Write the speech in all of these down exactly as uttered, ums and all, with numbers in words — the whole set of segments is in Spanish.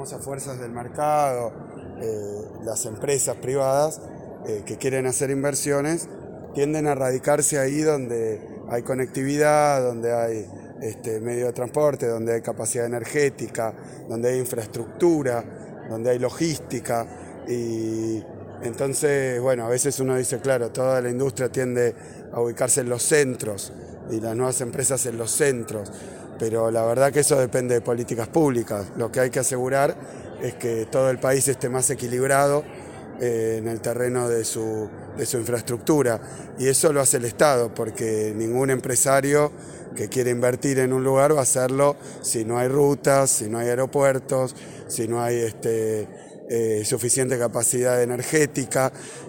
famosas fuerzas del mercado, eh, las empresas privadas eh, que quieren hacer inversiones, tienden a radicarse ahí donde hay conectividad, donde hay este, medio de transporte, donde hay capacidad energética, donde hay infraestructura, donde hay logística. Y entonces, bueno, a veces uno dice, claro, toda la industria tiende a ubicarse en los centros y las nuevas empresas en los centros, pero la verdad que eso depende de políticas públicas. Lo que hay que asegurar es que todo el país esté más equilibrado eh, en el terreno de su, de su infraestructura, y eso lo hace el Estado, porque ningún empresario que quiere invertir en un lugar va a hacerlo si no hay rutas, si no hay aeropuertos, si no hay este, eh, suficiente capacidad energética,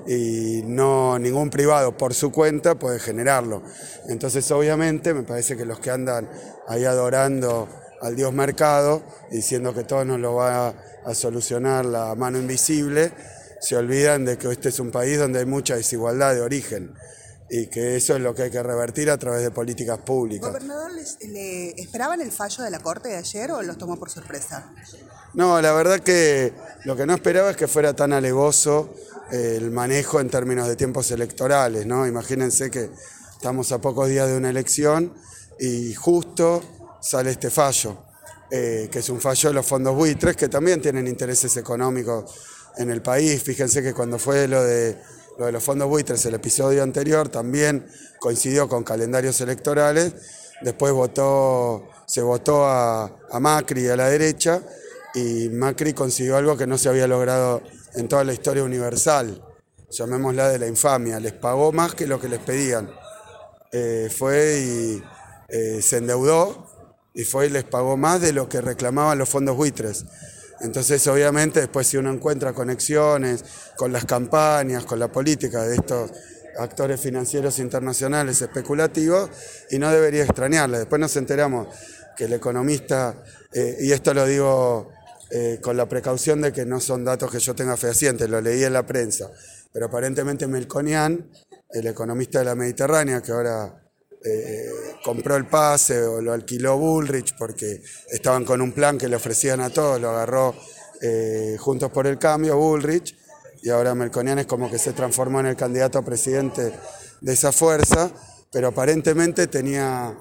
y no ningún privado por su cuenta puede generarlo. Entonces, obviamente, me parece que los que andan ahí adorando al Dios mercado, diciendo que todo nos lo va a, a solucionar la mano invisible, se olvidan de que este es un país donde hay mucha desigualdad de origen, y que eso es lo que hay que revertir a través de políticas públicas. ¿Gobernador, le esperaban el fallo de la Corte de ayer o los tomó por sorpresa? No, la verdad que lo que no esperaba es que fuera tan alevoso eh, el manejo en términos de tiempos electorales, ¿no? Imagínense que estamos a pocos días de una elección y justo sale este fallo, eh, que es un fallo de los fondos buitres, que también tienen intereses económicos en el país. Fíjense que cuando fue lo de, lo de los fondos buitres, el episodio anterior también coincidió con calendarios electorales. Después votó, se votó a, a Macri y a la derecha, y Macri consiguió algo que no se había logrado en toda la historia universal, llamémosla de la infamia. Les pagó más que lo que les pedían. Eh, fue y eh, se endeudó y fue y les pagó más de lo que reclamaban los fondos buitres. Entonces, obviamente, después si uno encuentra conexiones con las campañas, con la política de estos actores financieros internacionales especulativos, y no debería extrañarle. Después nos enteramos que el economista, eh, y esto lo digo eh, con la precaución de que no son datos que yo tenga fehacientes, lo leí en la prensa, pero aparentemente Melconian, el economista de la Mediterránea, que ahora eh, compró el pase o lo alquiló Bullrich porque estaban con un plan que le ofrecían a todos, lo agarró eh, Juntos por el Cambio, Bullrich, y ahora Melconian es como que se transformó en el candidato a presidente de esa fuerza, pero aparentemente tenía,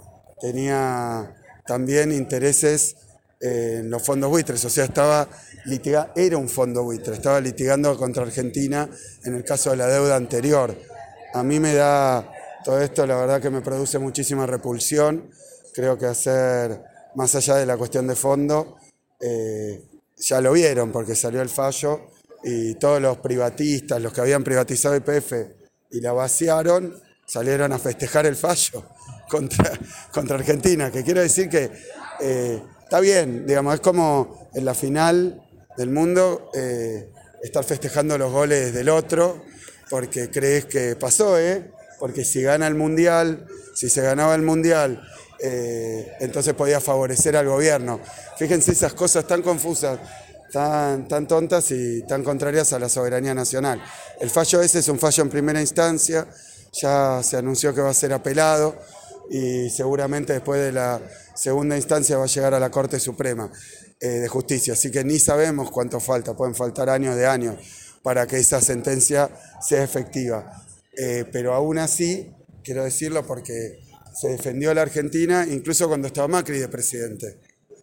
tenía también intereses en los fondos buitres, o sea, estaba litigando, era un fondo buitre, estaba litigando contra Argentina en el caso de la deuda anterior. A mí me da todo esto, la verdad que me produce muchísima repulsión. Creo que hacer, más allá de la cuestión de fondo, eh, ya lo vieron porque salió el fallo y todos los privatistas, los que habían privatizado Y P F y la vaciaron, salieron a festejar el fallo contra, contra Argentina, que quiero decir que eh, está bien, digamos, es como en la final del mundo eh, estar festejando los goles del otro porque crees que pasó, ¿eh? Porque si gana el Mundial, si se ganaba el Mundial, eh, entonces podía favorecer al gobierno. Fíjense esas cosas tan confusas, tan, tan tontas y tan contrarias a la soberanía nacional. El fallo ese es un fallo en primera instancia, ya se anunció que va a ser apelado y seguramente después de la segunda instancia va a llegar a la Corte Suprema eh, de Justicia. Así que ni sabemos cuánto falta, pueden faltar años de años para que esa sentencia sea efectiva. Eh, pero aún así, quiero decirlo porque se defendió a la Argentina, incluso cuando estaba Macri de presidente.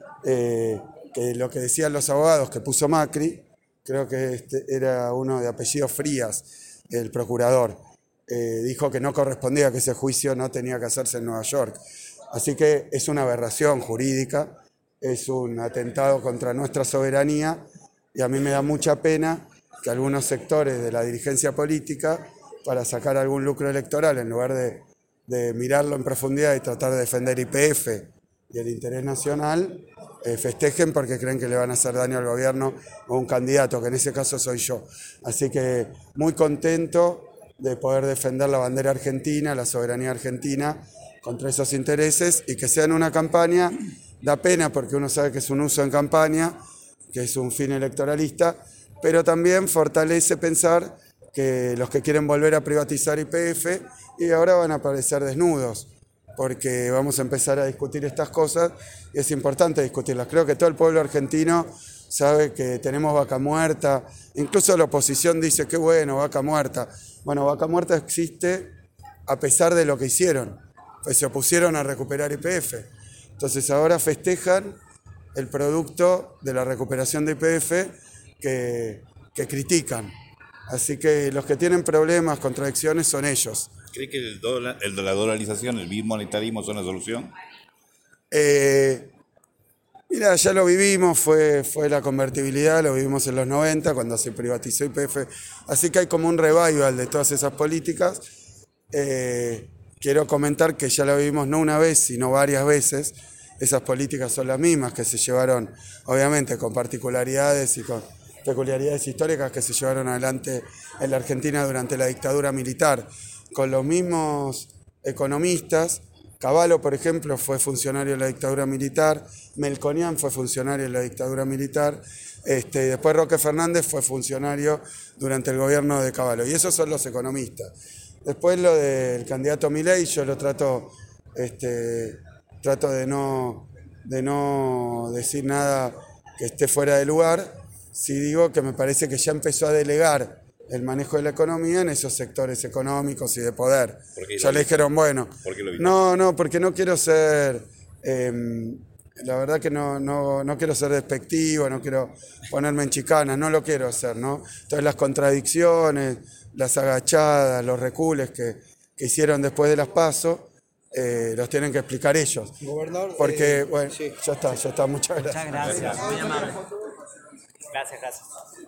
Eh, que lo que decían los abogados que puso Macri, creo que este era uno de apellido Frías, el procurador, eh, dijo que no correspondía, que ese juicio no tenía que hacerse en Nueva York. Así que es una aberración jurídica, es un atentado contra nuestra soberanía, y a mí me da mucha pena que algunos sectores de la dirigencia política, para sacar algún lucro electoral, en lugar de, de mirarlo en profundidad y tratar de defender Y P F y el interés nacional, eh, festejen porque creen que le van a hacer daño al gobierno o a un candidato, que en ese caso soy yo. Así que muy contento de poder defender la bandera argentina, la soberanía argentina, contra esos intereses, y que sea en una campaña. Da pena porque uno sabe que es un uso en campaña, que es un fin electoralista, pero también fortalece pensar que los que quieren volver a privatizar Y P F y ahora van a aparecer desnudos, porque vamos a empezar a discutir estas cosas y es importante discutirlas. Creo que todo el pueblo argentino sabe que tenemos vaca muerta, incluso la oposición dice que bueno, vaca muerta. Bueno, vaca muerta existe a pesar de lo que hicieron, pues se opusieron a recuperar Y P F. Entonces ahora festejan el producto de la recuperación de Y P F que, que critican. Así que los que tienen problemas, contradicciones son ellos. ¿Cree que el, dólar, el de la dolarización, el bimonetarismo son la solución? Eh, mira, ya lo vivimos, fue, fue la convertibilidad, lo vivimos en los noventa cuando se privatizó Y P F. Así que hay como un revival de todas esas políticas. Eh, quiero comentar que ya lo vivimos no una vez, sino varias veces. Esas políticas son las mismas que se llevaron, obviamente, con particularidades y con peculiaridades históricas que se llevaron adelante en la Argentina durante la dictadura militar, con los mismos economistas. Cavallo, por ejemplo, fue funcionario de la dictadura militar, Melconian fue funcionario de la dictadura militar, este, después Roque Fernández fue funcionario durante el gobierno de Cavallo, y esos son los economistas. Después lo del candidato Milei, yo lo trato, este, trato de no, de no decir nada que esté fuera de lugar. Sí digo que me parece que ya empezó a delegar el manejo de la economía en esos sectores económicos y de poder. Ya le dijeron, bueno, ¿Por qué lo viste? no, no, porque no quiero ser, eh, la verdad que no, no, no quiero ser despectivo, no quiero ponerme en chicanas, no lo quiero hacer, ¿no? Entonces las contradicciones, las agachadas, los recules que, que hicieron después de las PASO, eh, los tienen que explicar ellos. Gobernador, Porque, eh, bueno, sí. ya está, ya está, muchas gracias. Muchas gracias, muy amable. Gracias, gracias.